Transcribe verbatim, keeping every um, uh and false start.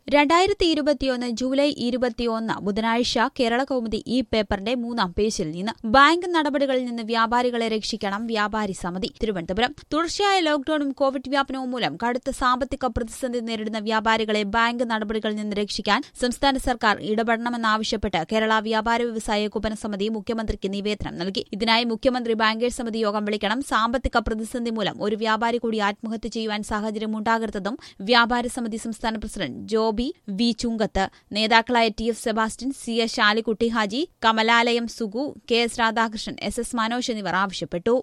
രണ്ടായിരത്തി ഇരുപത്തിയൊന്ന് ജൂലൈ ഇരുപത്തിയൊന്ന് ബുധനാഴ്ച കേരള കൗമുദി ഈ പേപ്പറിന്റെ മൂന്നാം പേജിൽ നിന്ന് ബാങ്ക് നടപടികളിൽ നിന്ന് വ്യാപാരികളെ രക്ഷിക്കണം വ്യാപാരി സമിതി തിരുവനന്തപുരം. തുടർച്ചയായ ലോക്ഡൌണും കോവിഡ് വ്യാപനവും മൂലം കടുത്ത സാമ്പത്തിക പ്രതിസന്ധി നേരിടുന്ന വ്യാപാരികളെ ബാങ്ക് നടപടികളിൽ നിന്ന് രക്ഷിക്കാൻ സംസ്ഥാന സർക്കാർ ഇടപെടണമെന്നാവശ്യപ്പെട്ട് കേരള വ്യാപാര വ്യവസായ ഏകോപന സമിതി മുഖ്യമന്ത്രിക്ക് നിവേദനം നൽകി. ഇതിനായി മുഖ്യമന്ത്രി ബാങ്കേഴ്സ് സമിതി യോഗം വിളിക്കണം. സാമ്പത്തിക പ്രതിസന്ധി മൂലം ഒരു വ്യാപാരി കൂടി ആത്മഹത്യ ചെയ്യുവാൻ സാഹചര്യമുണ്ടാകരുതെന്നും വ്യാപാര സമിതി സംസ്ഥാന പ്രസിഡന്റ് ജോബി വി ചുങ്കത്ത്, നേതാക്കളായ T F Sebastian, C S Shalikutty Haji, Kamalalayam Sugu, K S Radhakrishnan, S S Manoj എന്നിവർ ആവശ്യപ്പെട്ടു.